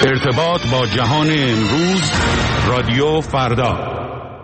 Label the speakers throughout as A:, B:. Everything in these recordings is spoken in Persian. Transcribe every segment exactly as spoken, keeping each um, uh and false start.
A: ارتباط با جهان امروز، رادیو فردا.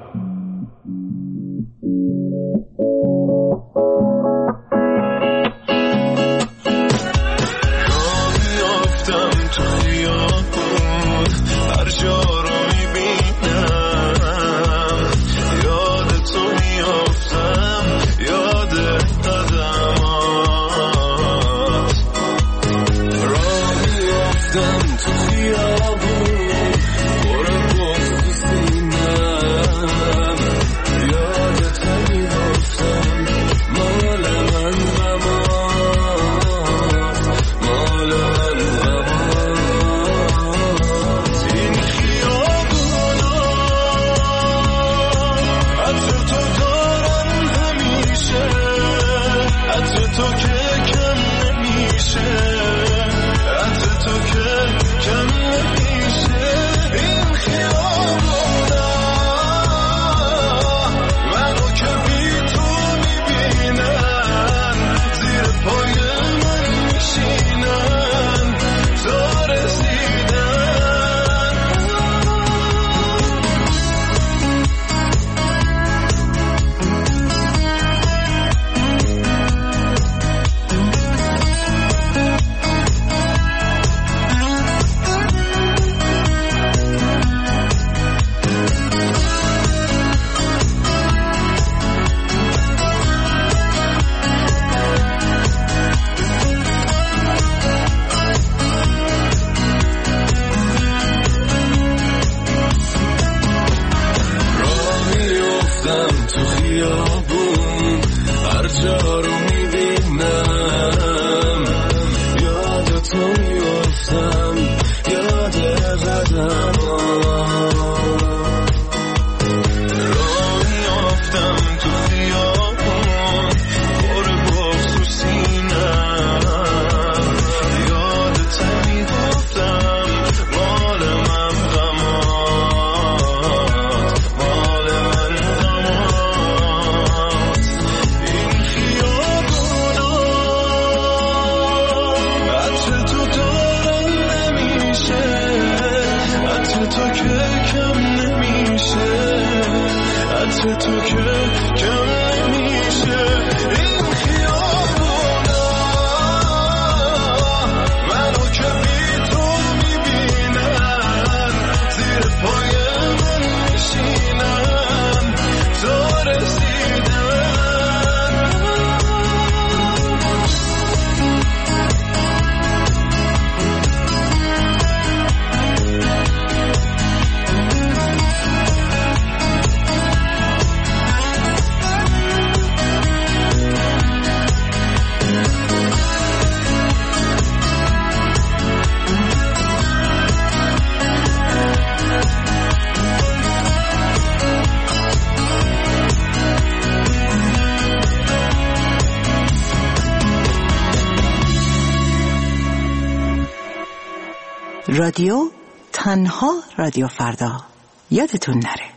B: رادیو تنها رادیو فردا، یادتون نره.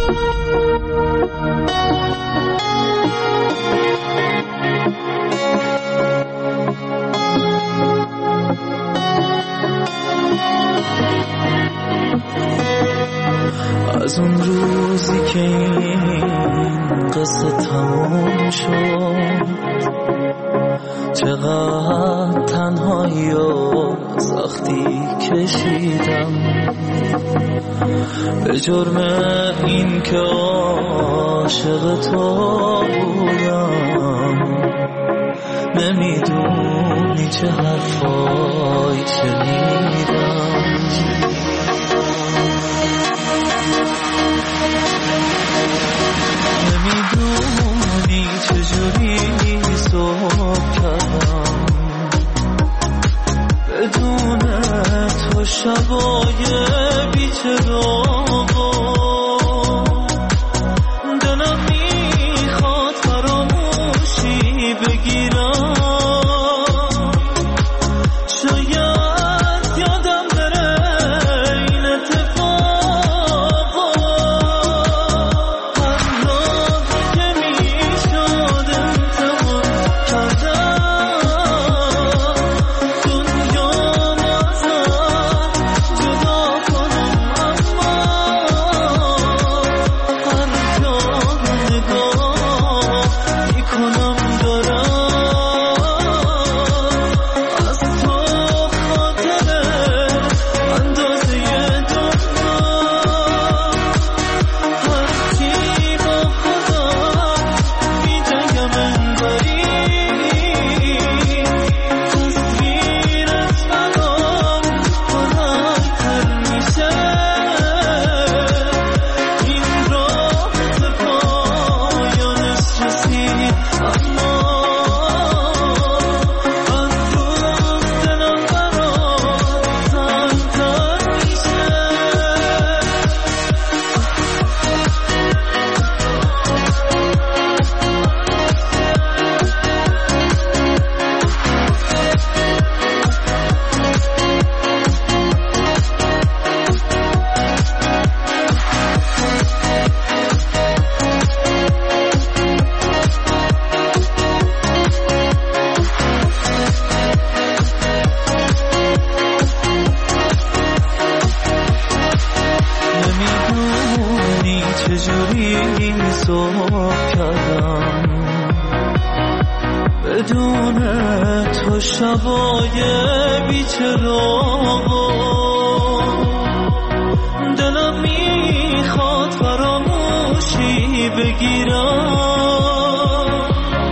C: از اون روزی که این قصه تموم شد، چقدر تنهایی و سختی کشیدم به جرم این که عاشق تو بودم. نمیدونی چه حرفایی شنیدم، نمیدونی چجوری صبح کردم بدون تو شبای بیچرا. دلم میخواد فراموشی بگیرم، شاید یادم بره این اتفاقا. هر راهی که میشد انتخاب کردم، دنیا ازت خیلی صبح کردم بدون تو شبای بیچراغ دلم میخواد فراموشی بگیرم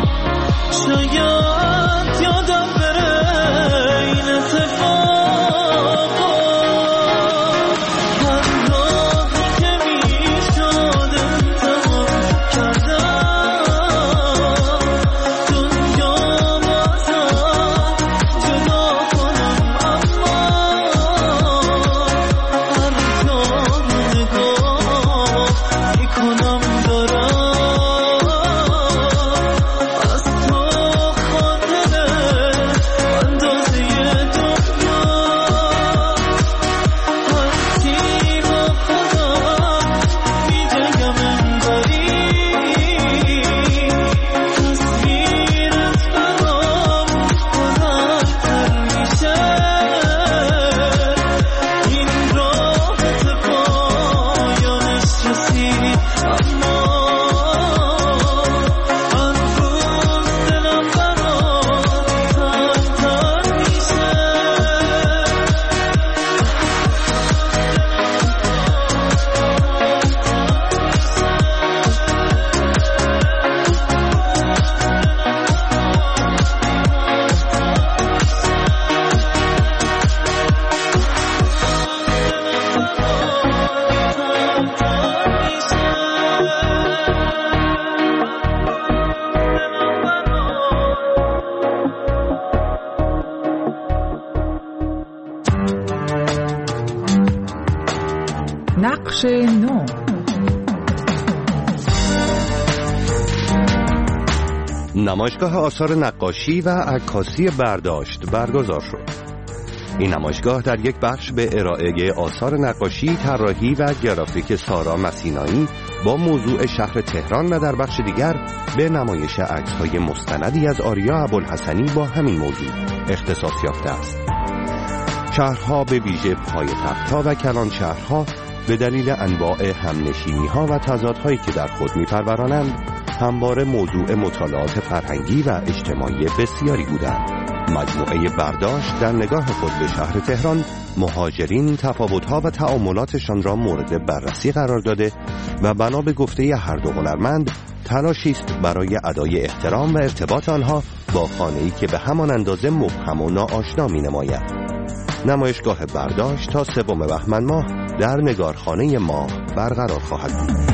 C: شاید یادم بره این اتفاقا هر راهی که میشد انتخاب کردم دنیا ازم جدا کنم اما هر جا نگاه میکنم دارم از تو خاطره اندازه دنیا هرچی با خودم میجنگم انگاری تصویرت برام بلندتر میشه این راه به پایانش رسید اما هر روز دلم برات تنگ‌تر میشه
D: نقش نو.
E: نمایشگاه آثار نقاشی و عکاسی برداشت برگزار شد. این نمایشگاه در یک بخش به ارائه آثار نقاشی، طراحی و گرافیک سارا مسینایی با موضوع شهر تهران و در بخش دیگر به نمایش عکس‌های مستندی از آریا ابوالحسنی با همین موضوع اختصاص یافته است. شهرها به ویژه پایتخت‌ها و کلان شهرها به دلیل انواع همنشینی‌ها و تضادهایی که در خود می‌پرورانند همواره موضوع مطالعات فرهنگی و اجتماعی بسیاری بودند. مجموعه برداشت در نگاه خود به شهر تهران مهاجرین، تفاوت‌ها و تعاملاتشان را مورد بررسی قرار داده و بنا به گفته هر دو هنرمند تلاشی است برای ادای احترام و ارتباط آنها با خانه‌ای که به همان اندازه مبهم و ناآشنا می‌نماید. نمایشگاه برداشت تا سوم بهمن ماه در نگارخانه ما برقرار خواهد بود.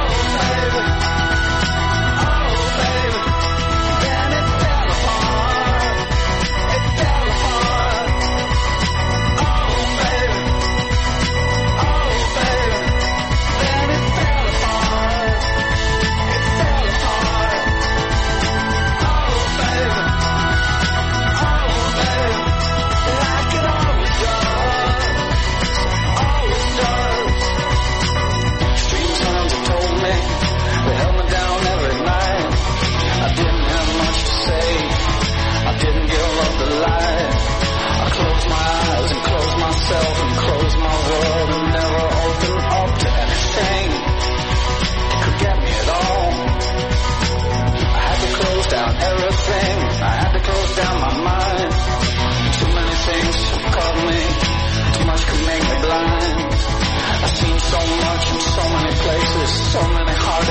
C: Apart.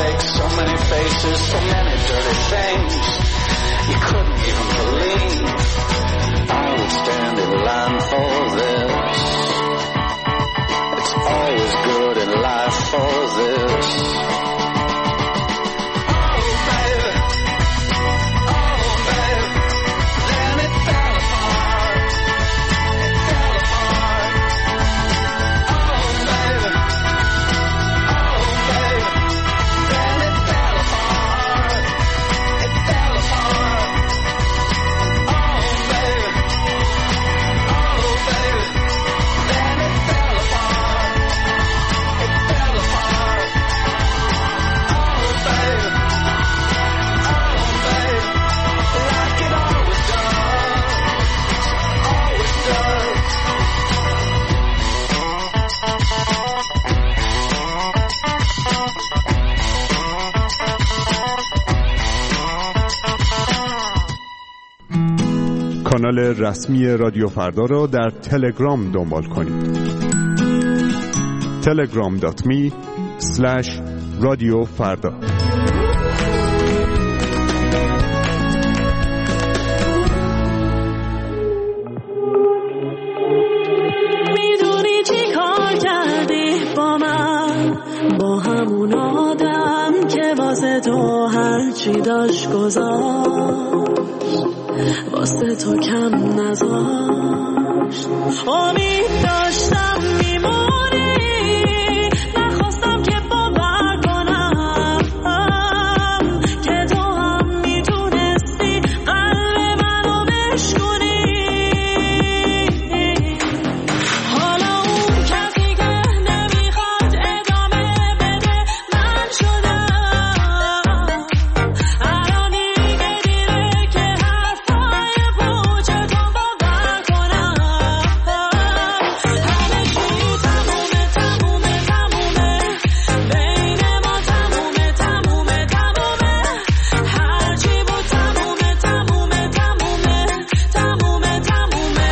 C: mistakes, so many faces, so many dirty things you couldn't even believe. I would stand in line for this. It's always good in life for this.
F: کانال رسمی رادیو فردا را در تلگرام دنبال کنید. تلگرام دات می اسلش رادیو فردا.
G: میدونی چی کار کردی با من، با همون آدم که واسه تو هرچی داشت گذاشت، واسه تو کم نذاشت. امید داشتم میمونی، نخواستم که باور کنم که تو هم میتونستی قلب منو بشکنی. حالا اون کسی که نمیخواد ادامه بده من شدم. الانی که دیره که حرفای پوچه تو باور کنم. همه چی تمومه تمومه تمومه، بین ما تمومه تمومه تمومه، هرچی بود تمومه تمومه تمومه تمومه تمومه.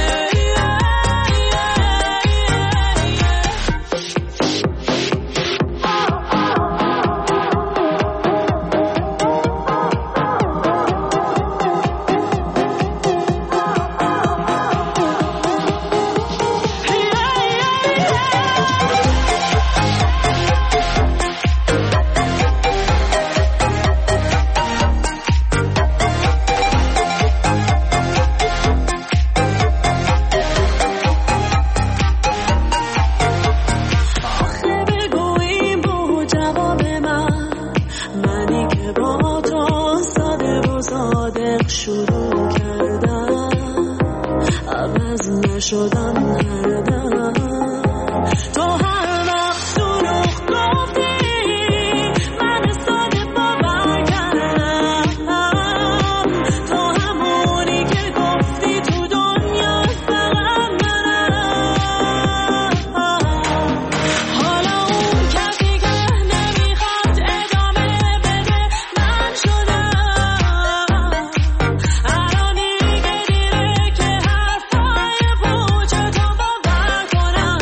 G: آخه بگو این بود جواب من، منی که با تو ساده و صادق شروع کردم، عوض نشدم هر دم. تو هر وقت دروغ گفتی من ساده باور کردم. تو همونی که گفتی تو دنیا فقط منم. حالا اون کسی که نمیخواد ادامه بده من شدم. الانی که دیره که حرفای پوچه تو باور کنم.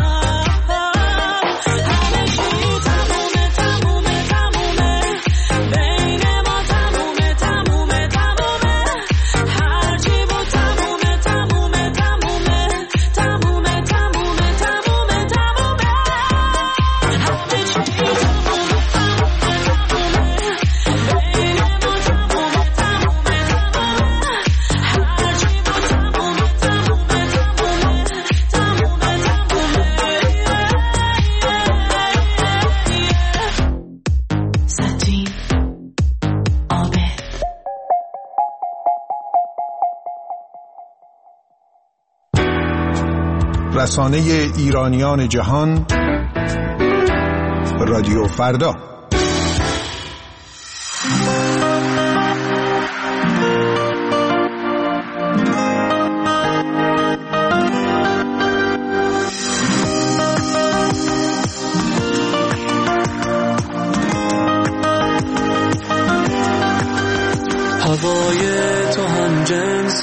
G: همه چی تمومه تمومه تمومه، بین ما تمومه تمومه تمومه، هرچی بود تمومه تمومه تمومه تمومه تمومه تمومه تمومه. همه چی تمومه تمومه تمومه، بین ما تمومه تمومه تمومه، هرچی بود تمومه تمومه تمومه تمومه. ساتین آبه
H: رسانه ایرانیان جهان، رادیو فردا.
C: هوای تو هم جنس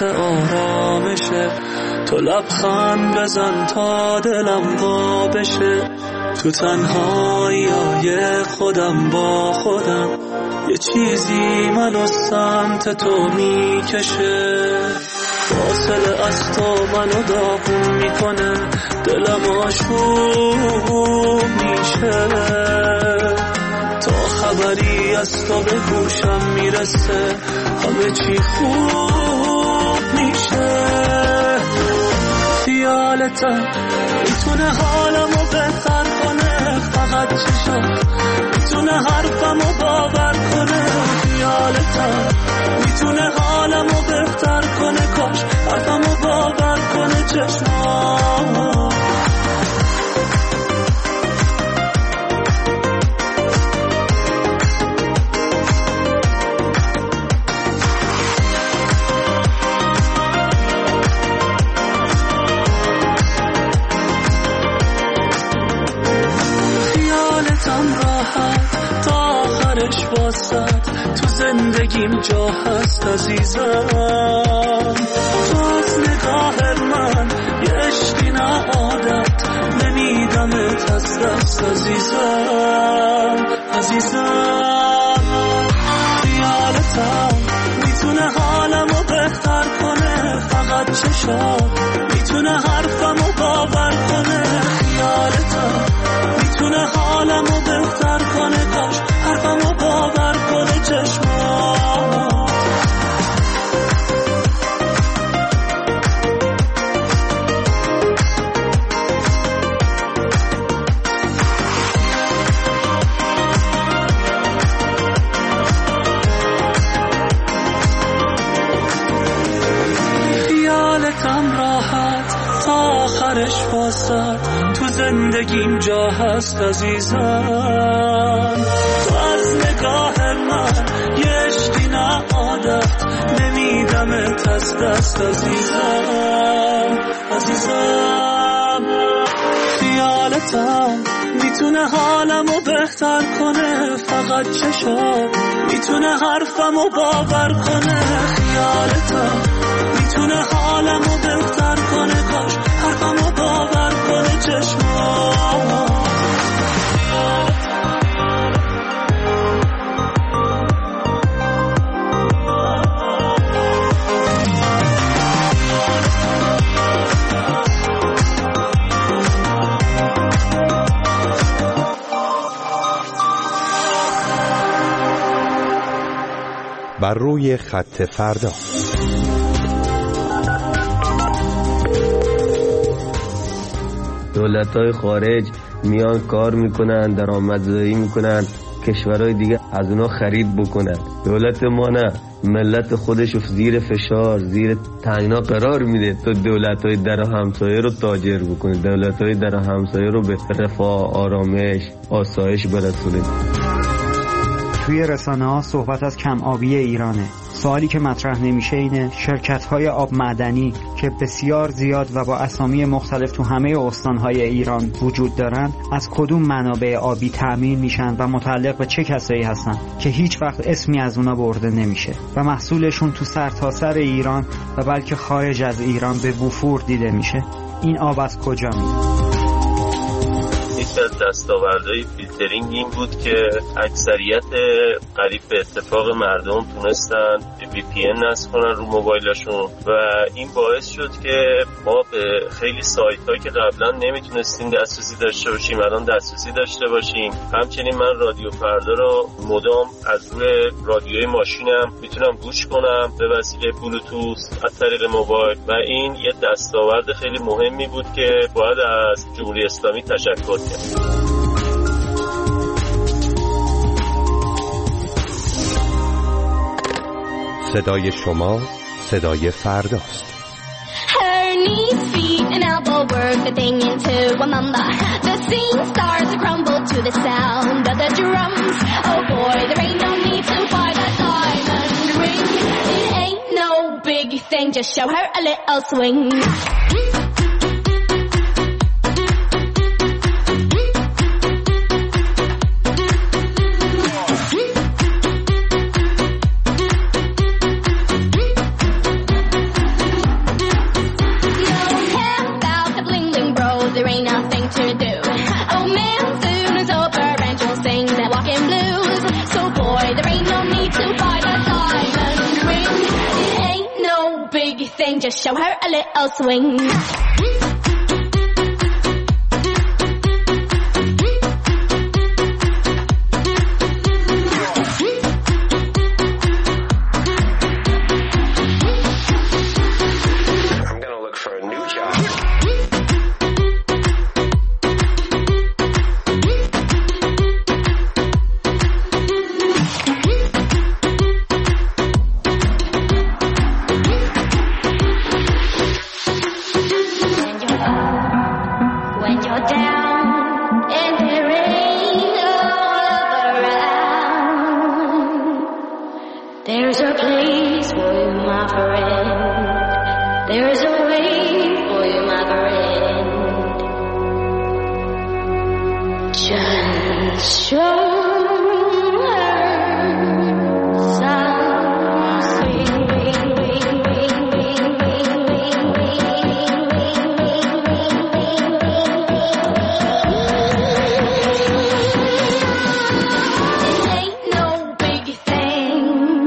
C: آرامشه، تو لبخند بزن تا دلم وا بشه.
I: تو تنهایی خودم با خودم یه چیزی منو سمت تو میکشه، فاصله از تو منو داغون میکنه، دلم آشوب میشه، تا خبری از تو به گوشم میرسه همه چی خوب میشه. خیالتم میتونه حالمو بهتر کنه، فقط چشم میتونه حرفمو باور کنه. خیالتم میتونه حالمو بهتر کنه، کاش حرفمو باور کنه چشمام. تو زندگیم جا هست عزیزم، تو از نگاه من یه عشقی نه عادت، نمیدمت از دست عزیزم عزیزم. خیالتم میتونه حالمو بهتر کنه، فقط چشم میتونه حرفمو باور کنه. خیالتم میتونه حالمو بهتر کنه، کاش حرفمو باور کنه چشمات. خیالتم راحت تا آخرش واسد، تو زندگیم جا هست عزیزم. تو از نگاه من یه عشقی نه عادت، نمیدمت از دست عزیزم عزیزم. خیالتم میتونه حالمو بهتر کنه، فقط چشم میتونه حرفمو باور کنه. خیالتم میتونه حالمو بهتر کنه، کاش حرفمو باور کنه چشمام.
E: بر روی خط فردا.
J: دولت‌های خارج میان کار میکنن، درآمدزایی میکنن، کشورهای دیگه از اونا خرید بکنن. دولت ما نه، ملت خودشو زیر فشار، زیر تنگنا قرار میده تا دولت‌های در همسایه رو تاجر بکنه، دولت‌های در همسایه رو به رفاه، آرامش، آسایش برسونه.
K: توی رسانه ها صحبت از کم آبی ایرانه. سوالی که مطرح نمیشه اینه شرکت‌های آب معدنی که بسیار زیاد و با اسامی مختلف تو همه استان‌های ایران وجود دارن، از کدوم منابع آبی تأمین میشن و متعلق به چه کسایی هستن که هیچ وقت اسمی از اونا برده نمیشه و محصولشون تو سرتاسر ایران و بلکه خارج از ایران به وفور دیده میشه. این آب از کجا میاد؟
L: یکی از دستاوردهای فیلترینگ این بود که اکثریت قریب به اتفاق مردم تونستن وی پی ان نصب کنن رو موبایلشون و این باعث شد که ما به خیلی سایت هایی که قبلا نمیتونستیم دسترسی داشته باشیم الان دسترسی داشته باشیم. همچنین من رادیو فردا رو مدام از روی رادیوی ماشینم میتونم گوش کنم به وسیله بلوتوث از طریق موبایل و این یه دستاورد خیلی مهمی بود که باید از جمهوری اسلامی تشکر کرد.
E: صدای شما صدای فرداست.
M: Her knees, feet and elbow work a thing into a mamba. The scene starts to crumble to the sound of the drums. Oh boy, there ain't no need to buy that diamond ring. It ain't no big thing, just show her a little swing. There ain't nothing to do. Oh man, just show her a little swing.
G: There's a place for you, my friend. There's a way for you, my friend. Just show her some swing, ring, ring, ring, ring, ring, ring, It ain't no big thing.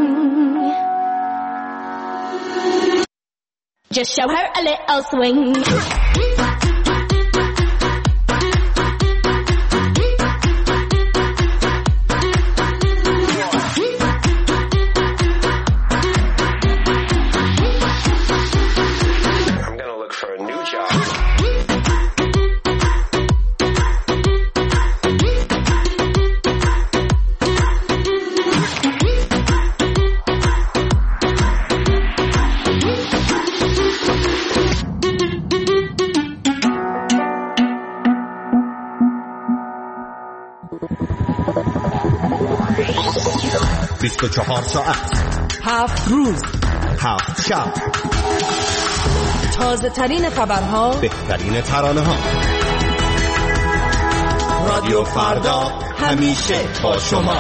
M: Just show her a little swing.
N: بیست و چهار ساعت، هفت روز، هفت شب،
D: تازه ترین خبرها،
N: بهترین ترانه ها. رادیو فردا همیشه با شما.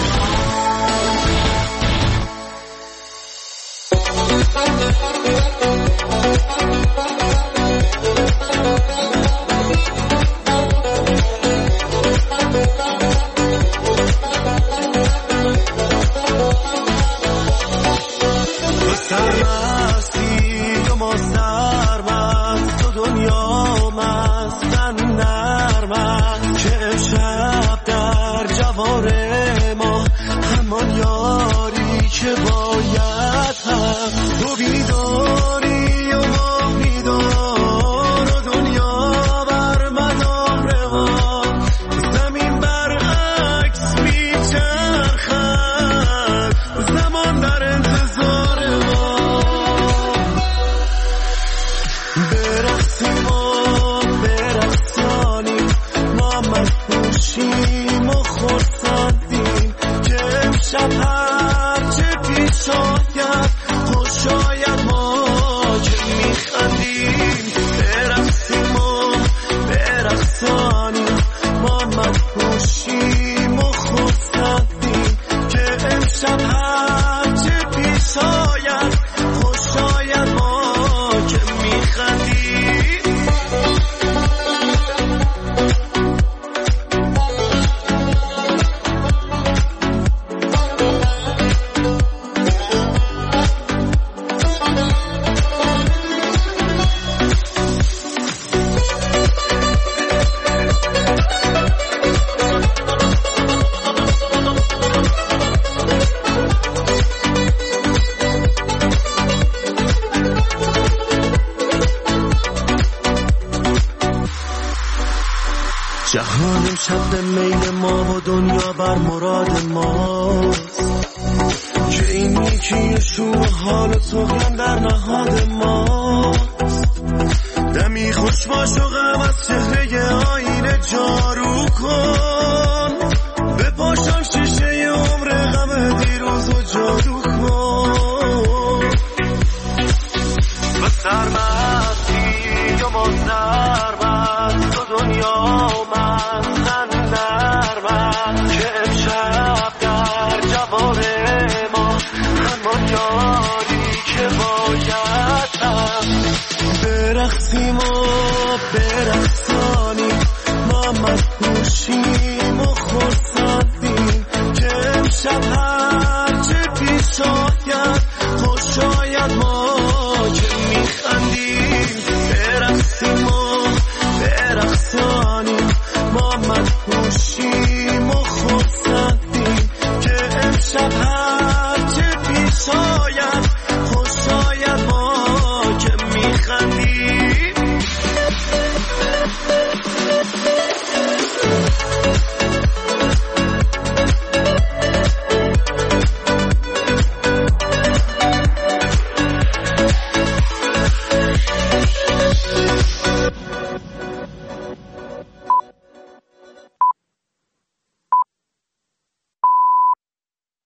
I: جهان امشب به میل ما و دنیا بر مراد ماست، که این نیکی شور حال طغیان در نهاد ماست. دمی خوش باش و غم از چهره آینه جارو کن، به پاشان شیشه عمر غم دیروز و جادو کن. و سرمستی و ما سرمست و دنیا مستن نرمست، که امشب در جوار ما همان یاری که باید هست. برقصیم و برقصانیم ما مدهوشیم